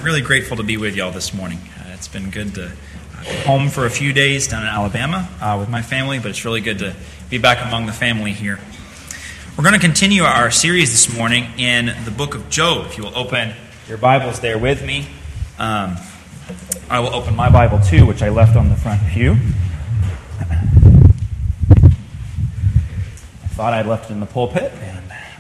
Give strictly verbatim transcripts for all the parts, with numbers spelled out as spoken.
really grateful to be with y'all this morning. Uh, it's been good to uh, be home for a few days down in Alabama uh, with my family, but it's really good to be back among the family here. We're going to continue our series this morning in the book of Job. If you will open your Bibles there with me. Um, I will open my Bible too, which I left on the front pew. I thought I'd left it in the pulpit, and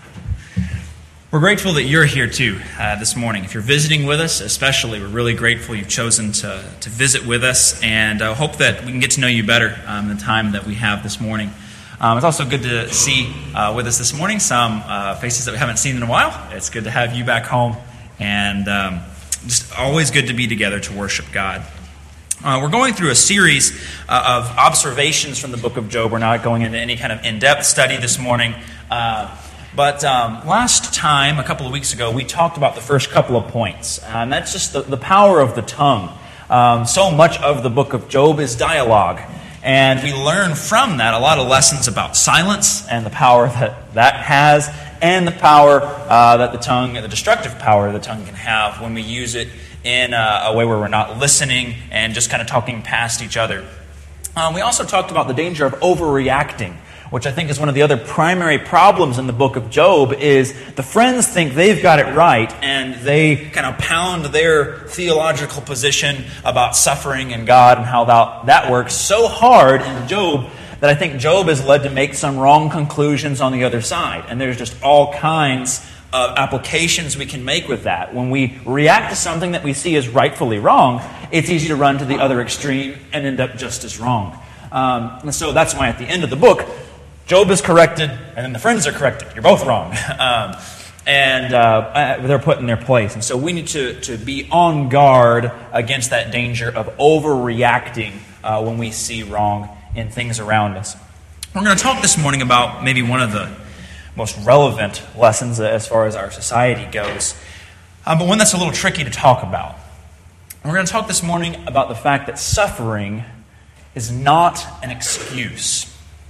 we're grateful that you're here too uh, this morning. If you're visiting with us, especially, we're really grateful you've chosen to, to visit with us, and I uh, hope that we can get to know you better um, in the time that we have this morning. Um, it's also good to see uh, with us this morning some uh, faces that we haven't seen in a while. It's good to have you back home, and um, just always good to be together to worship God. Uh, we're going through a series uh, of observations from the book of Job. We're not going into any kind of in-depth study this morning. Uh, But um, last time, a couple of weeks ago, we talked about the first couple of points. And that's just the, the power of the tongue. Um, so much of the book of Job is dialogue. And we learn from that a lot of lessons about silence and the power that that has, and the power uh, that the tongue, the destructive power the tongue can have when we use it in a, a way where we're not listening and just kind of talking past each other. Um, we also talked about the danger of overreacting, which I think is one of the other primary problems in the book of Job, is the friends think they've got it right, and they kind of pound their theological position about suffering and God and how that, that works so hard in Job that I think Job is led to make some wrong conclusions on the other side. And there's just all kinds of applications we can make with that. When we react to something that we see as rightfully wrong, it's easy to run to the other extreme and end up just as wrong. Um, and so that's why at the end of the book, Job is corrected, and then the friends are corrected. You're both wrong. um, and uh, they're put in their place. And so we need to, to be on guard against that danger of overreacting uh, when we see wrong in things around us. We're going to talk this morning about maybe one of the most relevant lessons as far as our society goes, uh, but one that's a little tricky to talk about. We're going to talk this morning about the fact that suffering is not an excuse.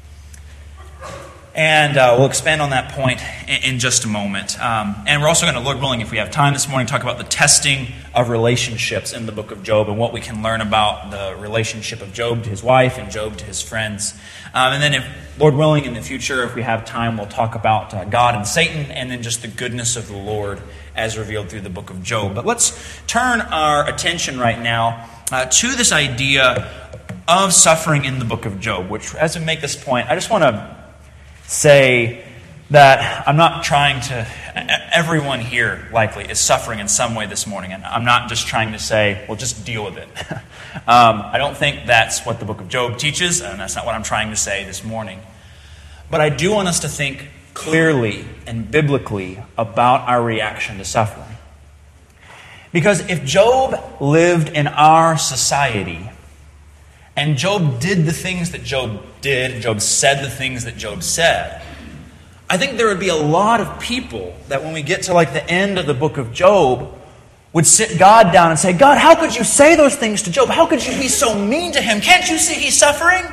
And uh, we'll expand on that point in, in just a moment. Um, and we're also going to, Lord willing, if we have time this morning, talk about the testing of relationships in the book of Job and what we can learn about the relationship of Job to his wife and Job to his friends. Um, and then, if Lord willing, in the future, if we have time, we'll talk about uh, God and Satan, and then just the goodness of the Lord as revealed through the book of Job. But let's turn our attention right now uh, to this idea of suffering in the book of Job, which, as we make this point, I just want to say that I'm not trying to, everyone here likely is suffering in some way this morning, and I'm not just trying to say, well, just deal with it. um, I don't think that's what the book of Job teaches, and that's not what I'm trying to say this morning. But I do want us to think clearly and biblically about our reaction to suffering. Because if Job lived in our society, and Job did the things that Job did, Job said the things that Job said, I think there would be a lot of people that when we get to like the end of the book of Job would sit God down and say, God, how could you say those things to Job? How could you be so mean to him? Can't you see he's suffering?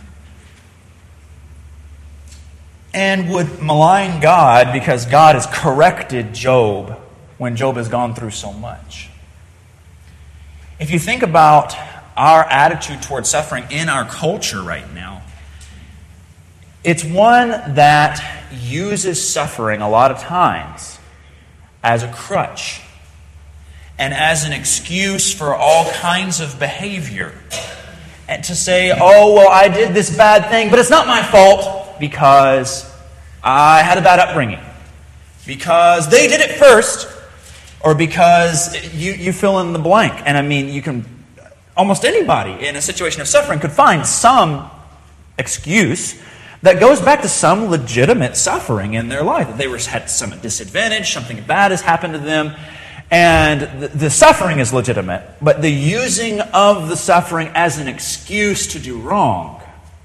And would malign God because God has corrected Job when Job has gone through so much. If you think about our attitude towards suffering in our culture right now, it's one that uses suffering a lot of times as a crutch and as an excuse for all kinds of behavior. And to say, oh, well, I did this bad thing, but it's not my fault because I had a bad upbringing, because they did it first, or because you, you fill in the blank. And I mean, you can almost anybody in a situation of suffering could find some excuse that goes back to some legitimate suffering in their life. That they were had some disadvantage, something bad has happened to them, and the, the suffering is legitimate. But the using of the suffering as an excuse to do wrong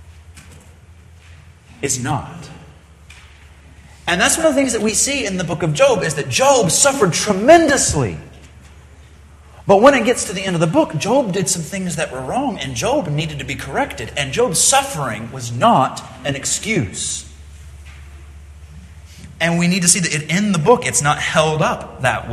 is not. And that's one of the things that we see in the book of Job, is that Job suffered tremendously. But when it gets to the end of the book, Job did some things that were wrong, and Job needed to be corrected. And Job's suffering was not an excuse. And we need to see that in the book, it's not held up that way.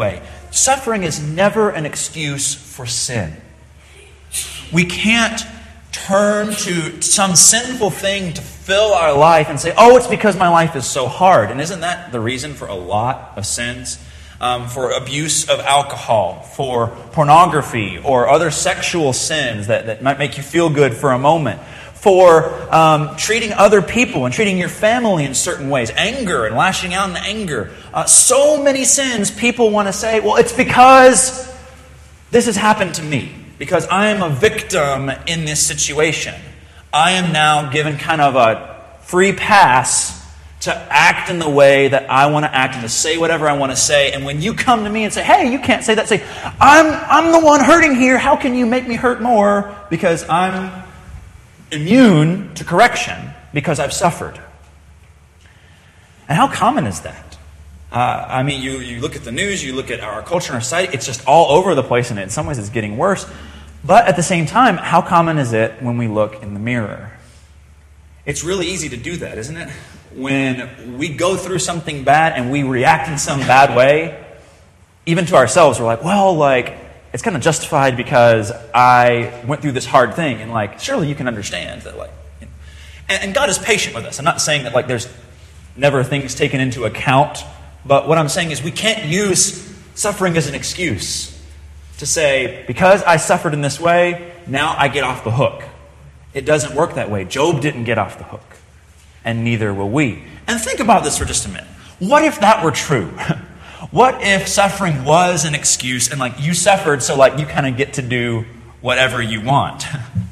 suffering is never an excuse for sin. We can't turn to some sinful thing to fill our life and say, oh, it's because my life is so hard. And isn't that the reason for a lot of sins? Um, for abuse of alcohol, for pornography, or other sexual sins that, that might make you feel good for a moment, for um, treating other people and treating your family in certain ways, anger and lashing out in anger. Uh, so many sins people want to say, well, it's because this has happened to me, because I am a victim in this situation. I am now given kind of a free pass to act in the way that I want to act and to say whatever I want to say. And when you come to me and say, hey, you can't say that, say, I'm, I'm the one hurting here. How can you make me hurt more? Because I'm immune to correction because I've suffered. And how common is that? Uh, I mean, you, you look at the news, you look at our culture and our society, it's just all over the place, and in some ways it's getting worse. But at the same time, how common is it when we look in the mirror? It's really easy to do that, isn't it? When we go through something bad and we react in some bad way, even to ourselves, we're like, well, like, it's kind of justified because I went through this hard thing. And like, surely you can understand that, like, you know. and, and God is patient with us. I'm not saying that, like, there's never things taken into account. But what I'm saying is we can't use suffering as an excuse to say, because I suffered in this way, now I get off the hook. It doesn't work that way. Job didn't get off the hook. And neither will we. And think about this for just a minute. What if that were true? What if suffering was an excuse and like you suffered so like you kind of get to do whatever you want?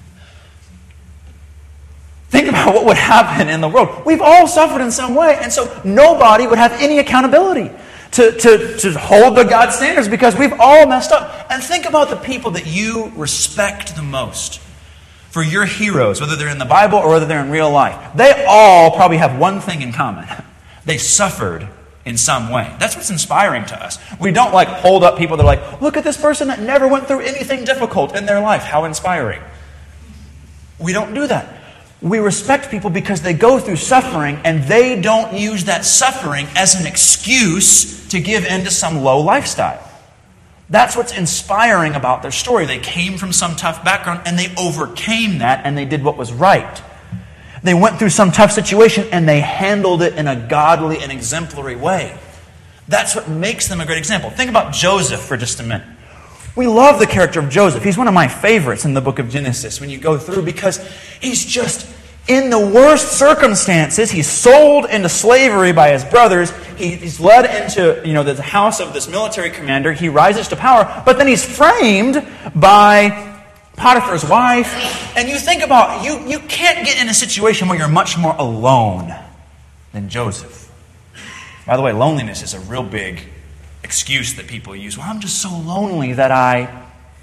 Think about what would happen in the world. We've all suffered in some way, and so nobody would have any accountability to, to, to hold the God standards because we've all messed up. And think about the people that you respect the most. For your heroes, whether they're in the Bible or whether they're in real life, they all probably have one thing in common. They suffered in some way. That's what's inspiring to us. We don't like hold up people that are like, look at this person that never went through anything difficult in their life. How inspiring. We don't do that. We respect people because they go through suffering and they don't use that suffering as an excuse to give in to some low lifestyle. That's what's inspiring about their story. They came from some tough background and they overcame that and they did what was right. They went through some tough situation and they handled it in a godly and exemplary way. That's what makes them a great example. Think about Joseph for just a minute. We love the character of Joseph. He's one of my favorites in the book of Genesis when you go through because he's just in the worst circumstances. He's sold into slavery by his brothers. He, he's led into, you know, the house of this military commander. He rises to power, but then he's framed by Potiphar's wife. And you think about, you, you can't get in a situation where you're much more alone than Joseph. By the way, loneliness is a real big excuse that people use. Well, I'm just so lonely that I...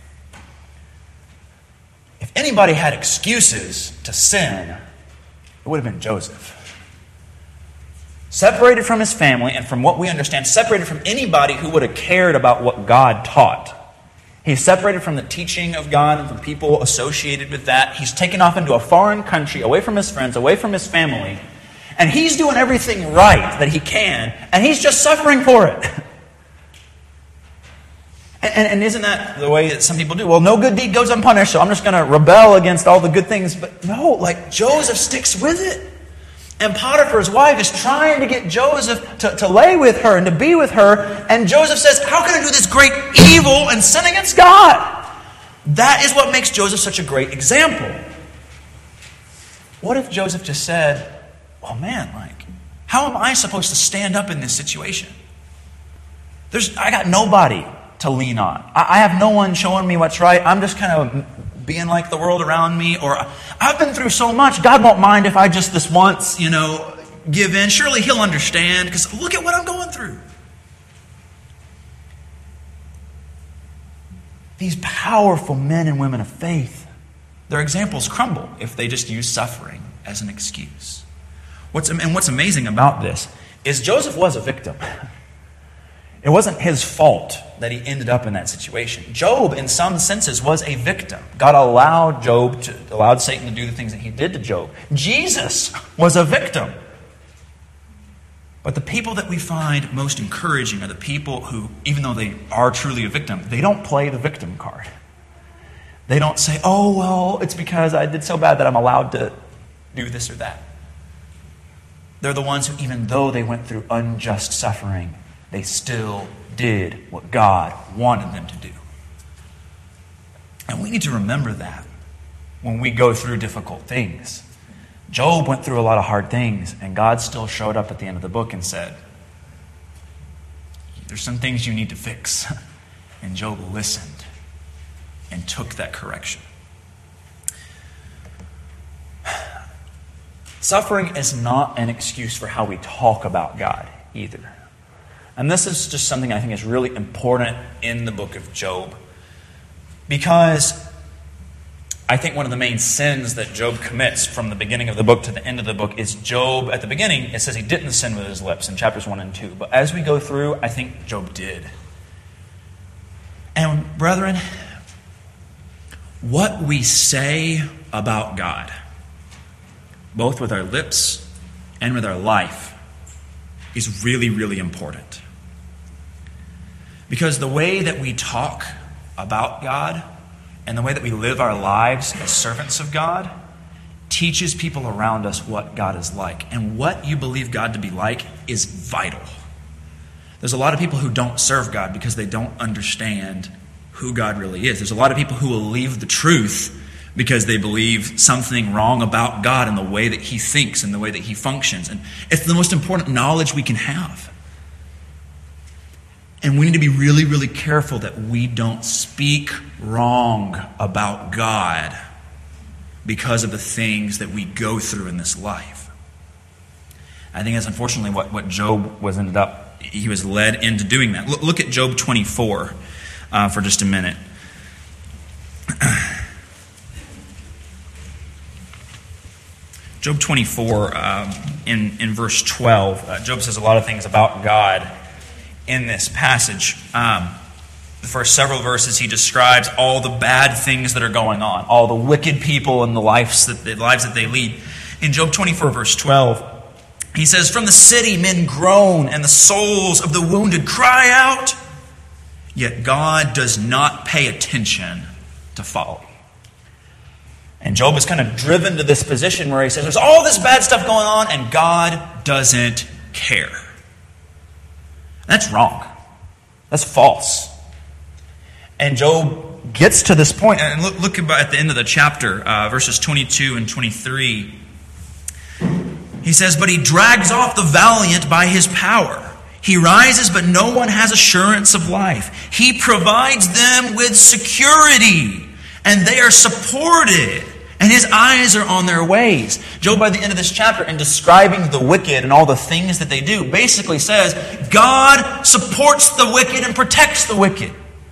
If anybody had excuses to sin, it would have been Joseph. Separated from his family, and from what we understand, separated from anybody who would have cared about what God taught. He's separated from the teaching of God and from people associated with that. He's taken off into a foreign country, away from his friends, away from his family. And he's doing everything right that he can, and he's just suffering for it. And, and isn't that the way that some people do? Well, no good deed goes unpunished, so I'm just going to rebel against all the good things. But no, like Joseph sticks with it. And Potiphar's wife is trying to get Joseph to, to lay with her and to be with her. And Joseph says, how can I do this great evil and sin against God? That is what makes Joseph such a great example. What if Joseph just said, oh man, like, how am I supposed to stand up in this situation? There's, I got nobody to lean on. I have no one showing me what's right. I'm just kind of being like the world around me. Or I've been through so much. God won't mind if I just this once, you know, give in. Surely He'll understand because look at what I'm going through. These powerful men and women of faith, their examples crumble if they just use suffering as an excuse. What's, and what's amazing about this is Joseph was a victim. It wasn't his fault that he ended up in that situation. Job, in some senses, was a victim. God allowed Job to, allowed Satan to do the things that he did to Job. Jesus was a victim. But the people that we find most encouraging are the people who, even though they are truly a victim, they don't play the victim card. They don't say, oh, well, it's because I did so bad that I'm allowed to do this or that. They're the ones who, even though they went through unjust suffering, they still did what God wanted them to do. And we need to remember that when we go through difficult things. Job went through a lot of hard things, and God still showed up at the end of the book and said, there's some things you need to fix. And Job listened and took that correction. Suffering is not an excuse for how we talk about God either. And this is just something I think is really important in the book of Job. Because I think one of the main sins that Job commits from the beginning of the book to the end of the book is Job, at the beginning, it says he didn't sin with his lips in chapters one and two. But as we go through, I think Job did. And brethren, what we say about God, both with our lips and with our life, is really, really important. Because the way that we talk about God and the way that we live our lives as servants of God teaches people around us what God is like. And what you believe God to be like is vital. There's a lot of people who don't serve God because they don't understand who God really is. There's a lot of people who will leave the truth because they believe something wrong about God and the way that He thinks and the way that He functions. And it's the most important knowledge we can have. And we need to be really, really careful that we don't speak wrong about God because of the things that we go through in this life. I think that's unfortunately what, what Job was ended up, he was led into doing that. Look, look at Job twenty-four uh, for just a minute. Job twenty-four, um, in, in verse twelve, uh, Job says a lot of things about God in this passage. Um, the first several verses, he describes all the bad things that are going on, all the wicked people and the lives that, the lives that they lead. In Job twenty-four, verse twelve, he says, "From the city men groan, and the souls of the wounded cry out, yet God does not pay attention to folly." And Job is kind of driven to this position where he says, there's all this bad stuff going on, and God doesn't care. That's wrong. That's false. And Job gets to this point, and look, look at the end of the chapter, uh, verses twenty-two and twenty-three. He says, "But he drags off the valiant by his power. He rises, but no one has assurance of life. He provides them with security, and they are supported, and his eyes are on their ways." Job, by the end of this chapter, in describing the wicked and all the things that they do, basically says, God supports the wicked and protects the wicked.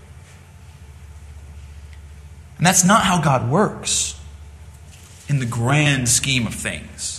And that's not how God works in the grand scheme of things.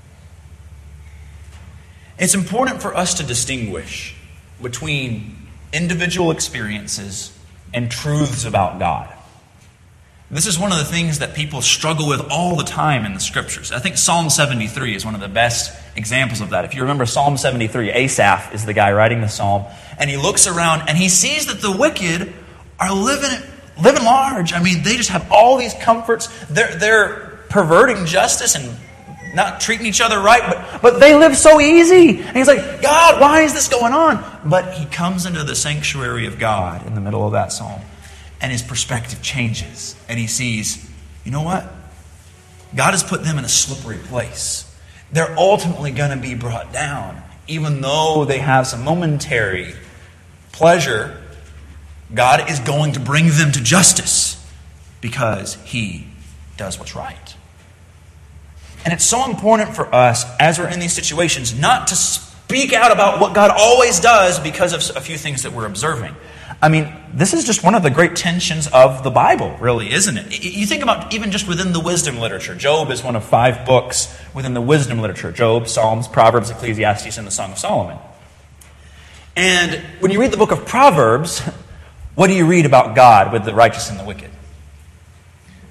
It's important for us to distinguish between individual experiences and truths about God. This is one of the things that people struggle with all the time in the Scriptures. I think Psalm seventy-three is one of the best examples of that. If you remember Psalm seventy-three, Asaph is the guy writing the psalm, and he looks around and he sees that the wicked are living living large. I mean, they just have all these comforts. They're, they're perverting justice and not treating each other right, but, but they live so easy. And he's like, God, why is this going on? But he comes into the sanctuary of God in the middle of that psalm, and his perspective changes. And he sees, you know what? God has put them in a slippery place. They're ultimately going to be brought down. Even though they have some momentary pleasure, God is going to bring them to justice because He does what's right. And it's so important for us, as we're in these situations, not to speak out about what God always does because of a few things that we're observing. I mean, this is just one of the great tensions of the Bible, really, isn't it? You think about even just within the wisdom literature. Job is one of five books within the wisdom literature. Job, Psalms, Proverbs, Ecclesiastes, and the Song of Solomon. And when you read the book of Proverbs, what do you read about God with the righteous and the wicked? Now,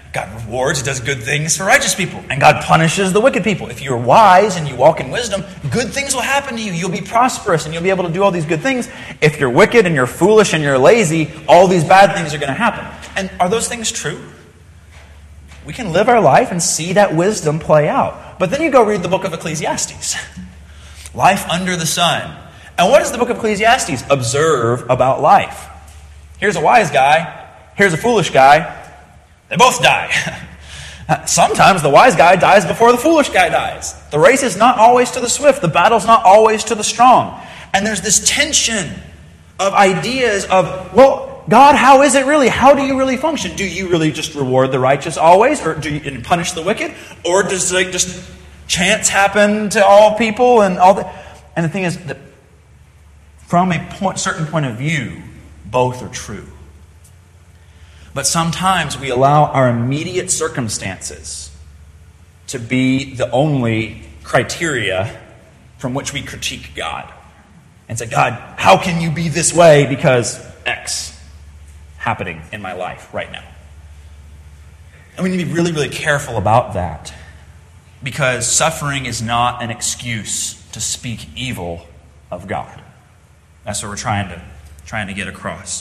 God rewards, does good things for righteous people, and God punishes the wicked people. If you're wise and you walk in wisdom, good things will happen to you. You'll be prosperous and you'll be able to do all these good things. If you're wicked and you're foolish and you're lazy, all these bad things are going to happen. And are those things true? We can live our life and see that wisdom play out. But then you go read the book of Ecclesiastes. Life under the sun. And what does the book of Ecclesiastes observe about life? Here's a wise guy. Here's a foolish guy. They both die. Sometimes the wise guy dies before the foolish guy dies. The race is not always to the swift. The battle's not always to the strong. And there's this tension of ideas of, well, God, how is it really? How do you really function? Do you really just reward the righteous always? Or do you punish the wicked? Or does like just chance happen to all people and all that? And the thing is that from a point, certain point of view, both are true. But sometimes we allow our immediate circumstances to be the only criteria from which we critique God. And say, God, how can you be this way because X happening in my life right now? And we need to be really, really careful about that. Because suffering is not an excuse to speak evil of God. That's what we're trying to, trying to get across.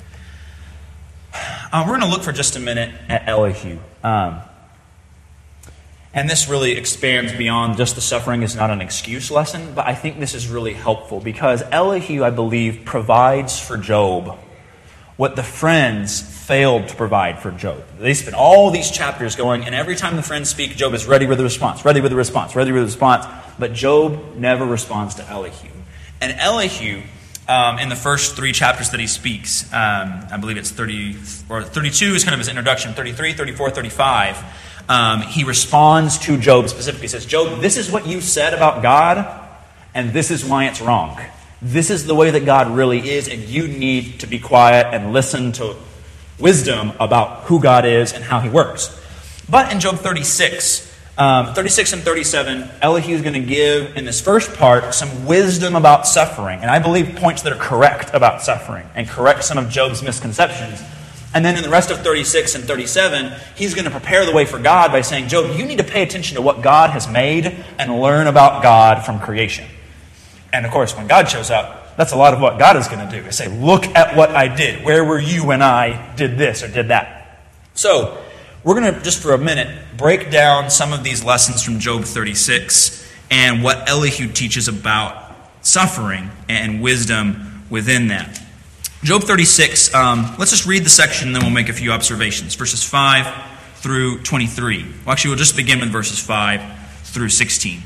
Uh, we're going to look for just a minute at Elihu. Um, and this really expands beyond just the suffering is not an excuse lesson, but I think this is really helpful because Elihu, I believe, provides for Job what the friends failed to provide for Job. They spend all these chapters going, and every time the friends speak, Job is ready with a response, ready with a response, ready with a response, but Job never responds to Elihu. And Elihu, Um, in the first three chapters that he speaks, um, I believe it's thirty or thirty-two is kind of his introduction, thirty-three, thirty-four, thirty-five, um, he responds to Job specifically. He says, Job, this is what you said about God, and this is why it's wrong. This is the way that God really is, and you need to be quiet and listen to wisdom about who God is and how he works. But in Job thirty-six, Um, thirty-six and thirty-seven, Elihu is going to give, in this first part, some wisdom about suffering. And I believe points that are correct about suffering and correct some of Job's misconceptions. And then in the rest of thirty-six and thirty-seven, he's going to prepare the way for God by saying, Job, you need to pay attention to what God has made and learn about God from creation. And of course, when God shows up, that's a lot of what God is going to do. Is say, look at what I did. Where were you when I did this or did that? So, we're going to, just for a minute, break down some of these lessons from Job thirty-six and what Elihu teaches about suffering and wisdom within that. Job thirty-six, um, let's just read the section and then we'll make a few observations. Verses five through twenty-three. Well, actually, we'll just begin with verses five through sixteen.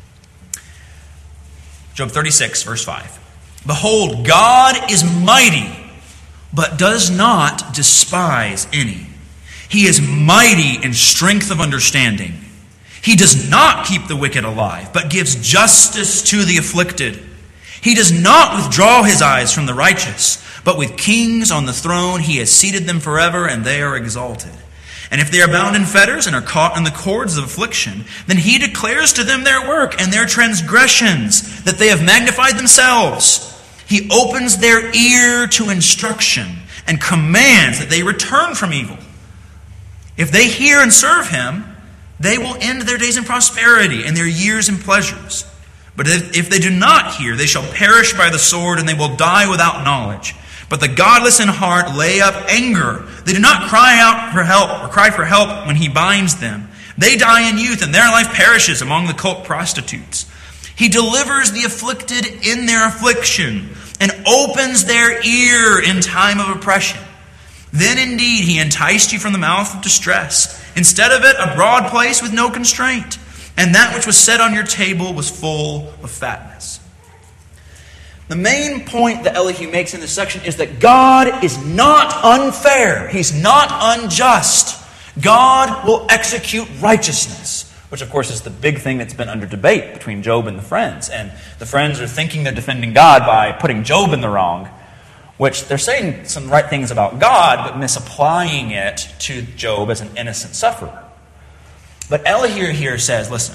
Job thirty-six, verse five. Behold, God is mighty, but does not despise any. He is mighty in strength of understanding. He does not keep the wicked alive, but gives justice to the afflicted. He does not withdraw his eyes from the righteous, but with kings on the throne he has seated them forever, and they are exalted. And if they are bound in fetters and are caught in the cords of affliction, then he declares to them their work and their transgressions, that they have magnified themselves. He opens their ear to instruction and commands that they return from evil. If they hear and serve him, they will end their days in prosperity and their years in pleasures. But if, if they do not hear, they shall perish by the sword, and they will die without knowledge. But the godless in heart lay up anger. They do not cry out for help or cry for help when he binds them. They die in youth, and their life perishes among the cult prostitutes. He delivers the afflicted in their affliction and opens their ear in time of oppression. Then indeed he enticed you from the mouth of distress. Instead of it, a broad place with no constraint. And that which was set on your table was full of fatness. The main point that Elihu makes in this section is that God is not unfair. He's not unjust. God will execute righteousness. Which, of course, is the big thing that's been under debate between Job and the friends. And the friends are thinking they're defending God by putting Job in the wrong. Which they're saying some right things about God, but misapplying it to Job as an innocent sufferer. But Elihu here says, listen,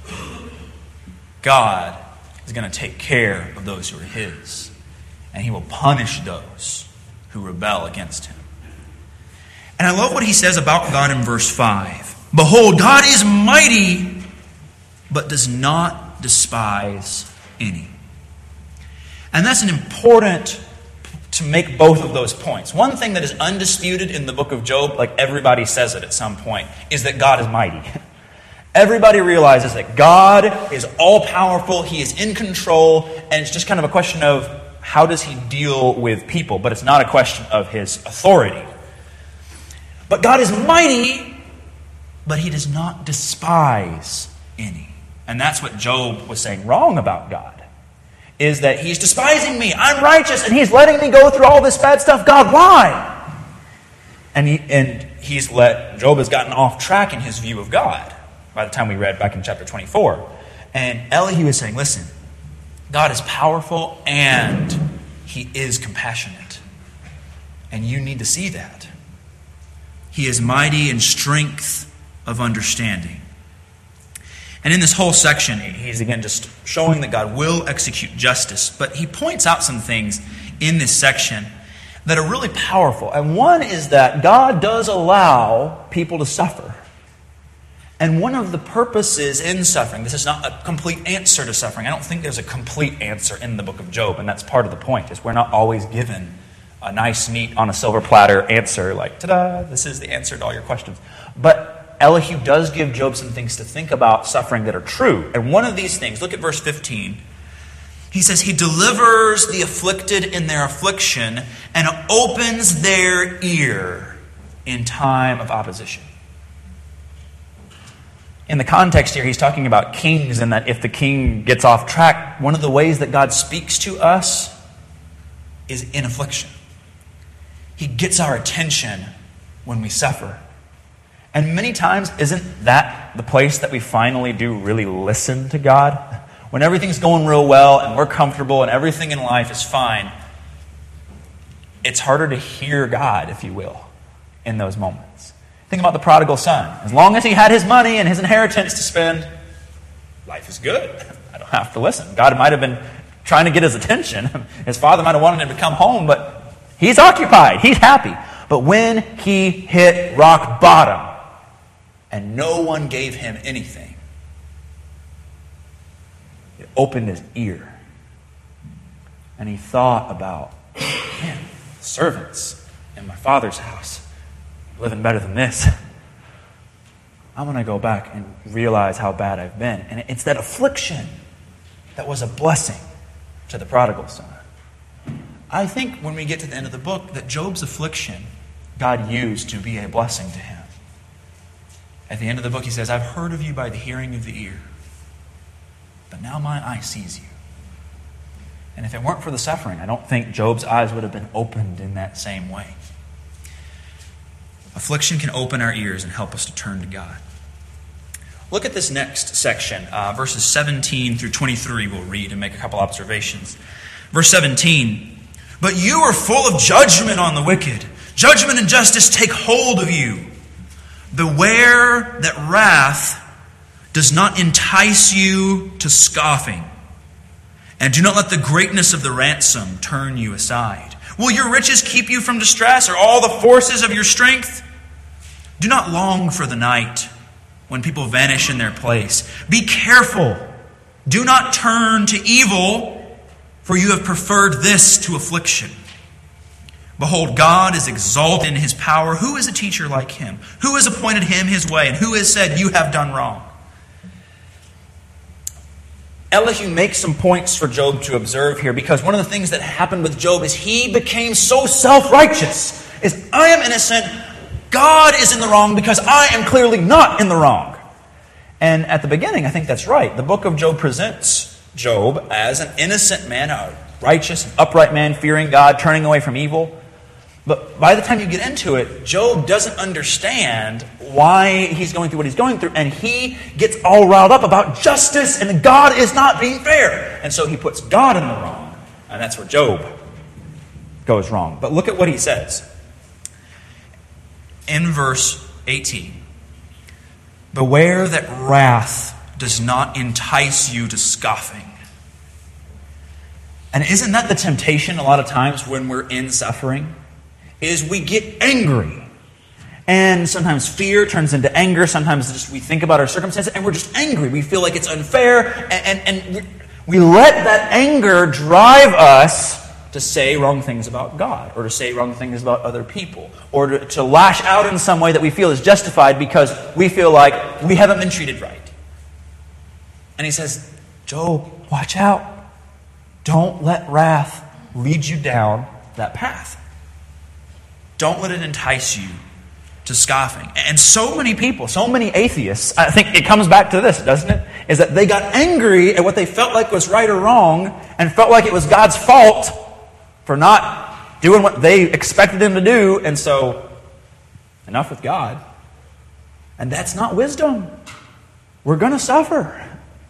God is going to take care of those who are his, and he will punish those who rebel against him. And I love what he says about God in verse five. Behold, God is mighty, but does not despise any. And that's an important to make both of those points. One thing that is undisputed in the book of Job, like everybody says it at some point, is that God is mighty. Everybody realizes that God is all-powerful, He is in control, and it's just kind of a question of how does He deal with people, but it's not a question of His authority. But God is mighty, but He does not despise any. And that's what Job was saying wrong about God. Is that He's despising me. I'm righteous, and He's letting me go through all this bad stuff. God, why? And he and he's let Job has gotten off track in his view of God by the time we read back in chapter twenty-four. And Elihu is saying, listen, God is powerful and He is compassionate. And you need to see that. He is mighty in strength of understanding. And in this whole section, he's again just showing that God will execute justice. But he points out some things in this section that are really powerful. And one is that God does allow people to suffer. And one of the purposes in suffering, this is not a complete answer to suffering. I don't think there's a complete answer in the book of Job. And that's part of the point, is we're not always given a nice, neat, on a silver platter answer like, ta-da, this is the answer to all your questions. But Elihu does give Job some things to think about suffering that are true. And one of these things, look at verse fifteen. He says, He delivers the afflicted in their affliction and opens their ear in time of opposition. In the context here, he's talking about kings, and that if the king gets off track, one of the ways that God speaks to us is in affliction. He gets our attention when we suffer. And many times, isn't that the place that we finally do really listen to God? When everything's going real well and we're comfortable and everything in life is fine, it's harder to hear God, if you will, in those moments. Think about the prodigal son. As long as he had his money and his inheritance to spend, life is good. I don't have to listen. God might have been trying to get his attention. His father might have wanted him to come home, but he's occupied. He's happy. But when he hit rock bottom, and no one gave him anything, it opened his ear. And he thought about, man, servants in my father's house living better than this. I'm going to go back and realize how bad I've been. And it's that affliction that was a blessing to the prodigal son. I think when we get to the end of the book, that Job's affliction God used to be a blessing to him. At the end of the book, he says, I've heard of you by the hearing of the ear, but now my eye sees you. And if it weren't for the suffering, I don't think Job's eyes would have been opened in that same way. Affliction can open our ears and help us to turn to God. Look at this next section, uh, verses seventeen through twenty-three we'll read and make a couple observations. Verse seventeen, but you are full of judgment on the wicked. Judgment and justice take hold of you. Beware that wrath does not entice you to scoffing, and do not let the greatness of the ransom turn you aside. Will your riches keep you from distress, or all the forces of your strength? Do not long for the night when people vanish in their place. Be careful. Do not turn to evil, for you have preferred this to affliction. Behold, God is exalted in His power. Who is a teacher like Him? Who has appointed Him His way? And who has said, you have done wrong? Elihu makes some points for Job to observe here, because one of the things that happened with Job is he became so self-righteous. Is I am innocent, God is in the wrong because I am clearly not in the wrong. And at the beginning, I think that's right. The book of Job presents Job as an innocent man, a righteous, upright man, fearing God, turning away from evil. But by the time you get into it, Job doesn't understand why he's going through what he's going through, and he gets all riled up about justice, and God is not being fair. And so he puts God in the wrong, and that's where Job goes wrong. But look at what he says. In verse eighteen, beware that wrath does not entice you to scoffing. And isn't that the temptation a lot of times when we're in suffering? Is we get angry And sometimes fear turns into anger. Sometimes just we think about our circumstances and we're just angry. We feel like it's unfair. And, and, and we let that anger drive us to say wrong things about God, or to say wrong things about other people, or to, to lash out in some way that we feel is justified because we feel like we haven't been treated right. And he says, Job, watch out. Don't let wrath lead you down that path. Don't let it entice you to scoffing. And so many people, so many atheists, I think it comes back to this, doesn't it? Is that they got angry at what they felt like was right or wrong and felt like it was God's fault for not doing what they expected him to do, and so enough with God. And that's not wisdom. We're going to suffer.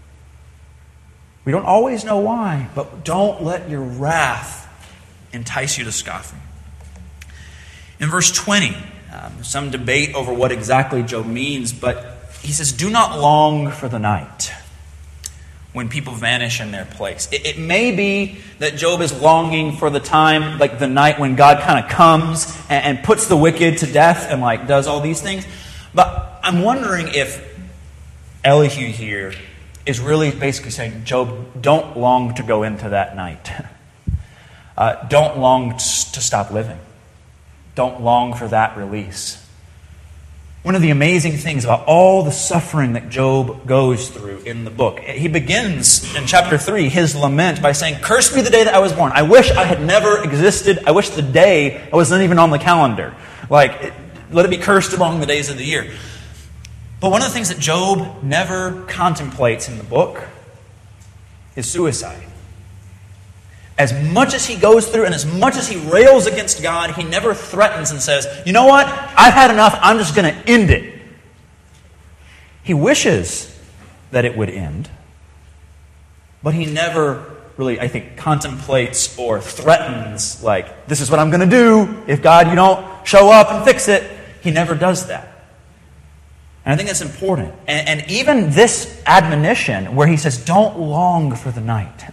We don't always know why, but don't let your wrath entice you to scoffing. In verse twenty, um, there's some debate over what exactly Job means, but he says, do not long for the night when people vanish in their place. It, it may be that Job is longing for the time, like the night when God kind of comes and, and puts the wicked to death and like does all these things. But I'm wondering if Elihu here is really basically saying, Job, don't long to go into that night. Uh, don't long to stop living. Don't long for that release. One of the amazing things about all the suffering that Job goes through in the book, he begins in chapter three, his lament, by saying, "Cursed be the day that I was born. I wish I had never existed. I wish the day I wasn't even on the calendar. Like, let it be cursed among the days of the year." But one of the things that Job never contemplates in the book is suicide. As much as he goes through and as much as he rails against God, he never threatens and says, you know what? I've had enough. I'm just going to end it. He wishes that it would end. But he never really, I think, contemplates or threatens, like, this is what I'm going to do. If God, you don't show up and fix it. He never does that. And I think that's important. And, and even this admonition where he says, don't long for the night.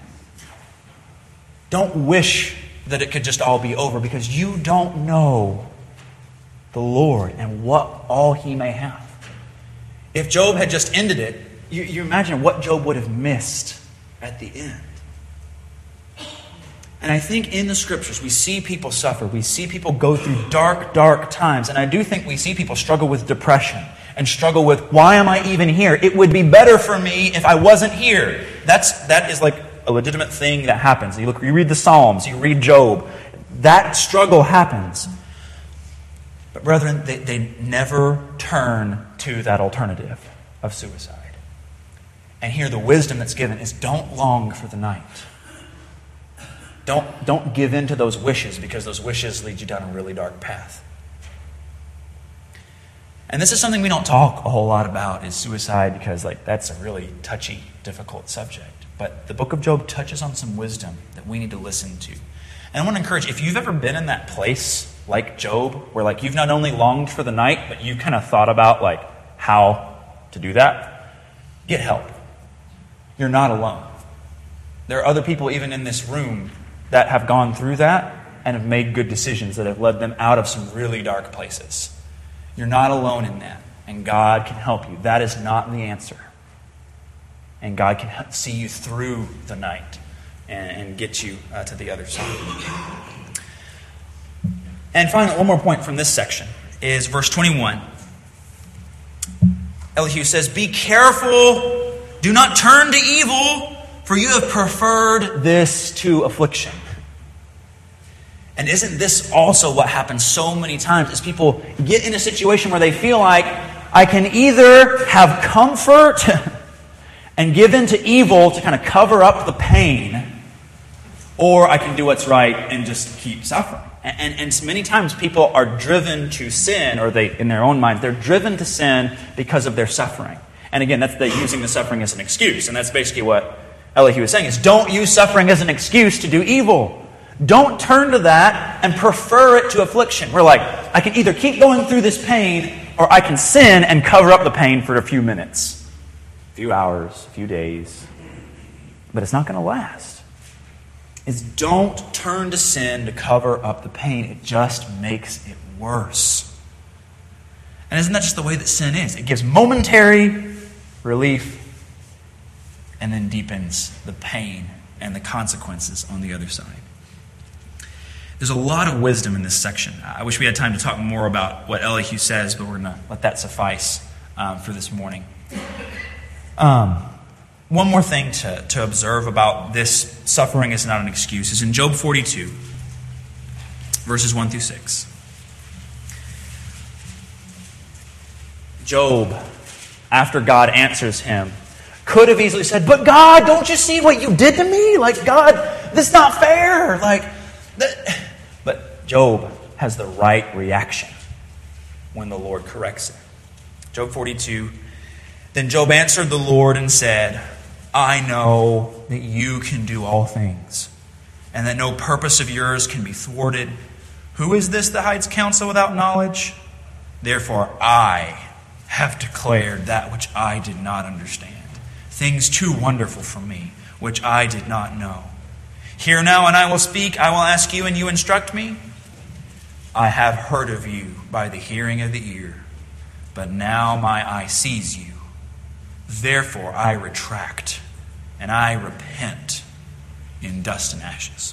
Don't wish that it could just all be over, because you don't know the Lord and what all He may have. If Job had just ended it, you, you imagine what Job would have missed at the end. And I think in the Scriptures we see people suffer. We see people go through dark, dark times. And I do think we see people struggle with depression and struggle with, why am I even here? It would be better for me if I wasn't here. That's that is like a legitimate thing that happens. You look, you read the Psalms, you read Job. That struggle happens. But brethren, they, they never turn to that alternative of suicide. And here the wisdom that's given is, don't long for the night. Don't, don't give in to those wishes, because those wishes lead you down a really dark path. And this is something we don't talk a whole lot about, is suicide, because like that's a really touchy, difficult subject. But the book of Job touches on some wisdom that we need to listen to. And I want to encourage, if you've ever been in that place like Job, where like you've not only longed for the night, but you've kind of thought about like how to do that, get help. You're not alone. There are other people even in this room that have gone through that and have made good decisions that have led them out of some really dark places. You're not alone in that, and God can help you. That is not the answer. And God can see you through the night and, and get you uh, to the other side. And finally, one more point from this section is verse twenty-one. Elihu says, "Be careful, do not turn to evil, for you have preferred this to affliction." And isn't this also what happens so many times, is people get in a situation where they feel like, I can either have comfort and give in to evil to kind of cover up the pain, or I can do what's right and just keep suffering. And, and, and many times people are driven to sin, or they, in their own minds, they're driven to sin because of their suffering. And again, that's the, using the suffering as an excuse. And that's basically what Elihu is saying, is don't use suffering as an excuse to do evil. Don't turn to that and prefer it to affliction. We're like, I can either keep going through this pain, or I can sin and cover up the pain for a few minutes. A few hours, a few days, but it's not going to last. Is don't turn to sin to cover up the pain. It just makes it worse. And isn't that just the way that sin is? It gives momentary relief and then deepens the pain and the consequences on the other side. There's a lot of wisdom in this section. I wish we had time to talk more about what Elihu says, but we're going to let that suffice um, for this morning. Um, one more thing to, to observe about this suffering is not an excuse is in Job forty-two, verses one through six. Job, after God answers him, could have easily said, "But God, don't you see what you did to me? Like, God, this is not fair. Like, that." But Job has the right reaction when the Lord corrects him. Job forty-two, then Job answered the Lord and said, I know that you can do all things, and that no purpose of yours can be thwarted. Who is this that hides counsel without knowledge? Therefore I have declared that which I did not understand, things too wonderful for me, which I did not know. Hear now, and I will speak. I will ask you, and you instruct me. I have heard of you by the hearing of the ear, but now my eye sees you. Therefore I retract, and I repent in dust and ashes.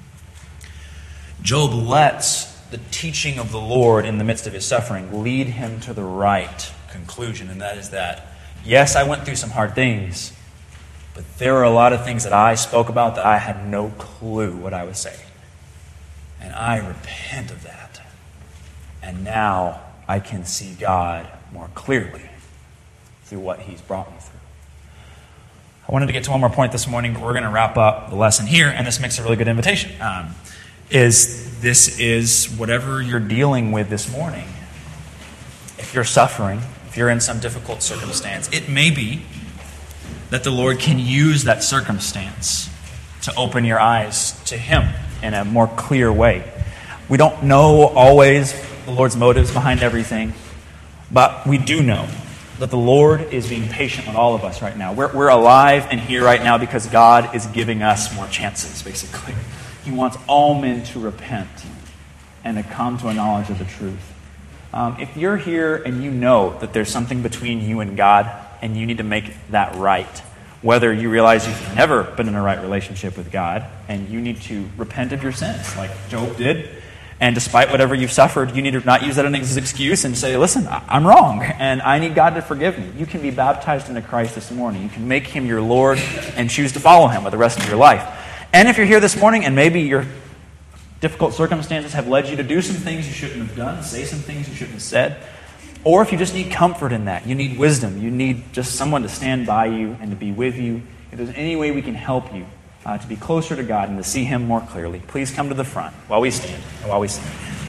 Job lets the teaching of the Lord in the midst of his suffering lead him to the right conclusion, and that is that, yes, I went through some hard things, but there are a lot of things that I spoke about that I had no clue what I was saying. And I repent of that. And now I can see God more clearly through what He's brought me through. I wanted to get to one more point this morning, but we're going to wrap up the lesson here, and this makes a really good invitation. Um, is this is whatever you're dealing with this morning. If you're suffering, if you're in some difficult circumstance, it may be that the Lord can use that circumstance to open your eyes to Him in a more clear way. We don't know always the Lord's motives behind everything, but we do know that the Lord is being patient with all of us right now. We're, we're alive and here right now because God is giving us more chances, basically. He wants all men to repent and to come to a knowledge of the truth. Um, if you're here and you know that there's something between you and God and you need to make that right, whether you realize you've never been in a right relationship with God and you need to repent of your sins like Job did, and despite whatever you've suffered, you need to not use that as an excuse and say, listen, I'm wrong and I need God to forgive me. You can be baptized into Christ this morning. You can make Him your Lord and choose to follow Him with the rest of your life. And if you're here this morning and maybe your difficult circumstances have led you to do some things you shouldn't have done, say some things you shouldn't have said, or if you just need comfort in that, you need wisdom, you need just someone to stand by you and to be with you, if there's any way we can help you uh, to be closer to God and to see Him more clearly, please come to the front while we stand and while we sing.